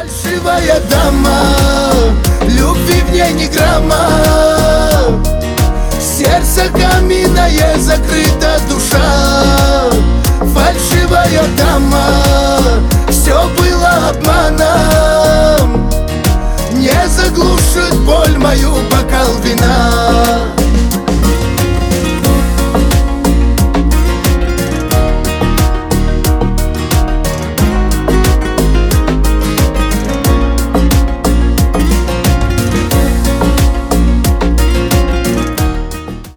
Фальшивая дама, любви в ней ни грамма. Сердце каменное, закрыта душа. Фальшивая дама, все было обманом. Не заглушит боль мою бокал вина.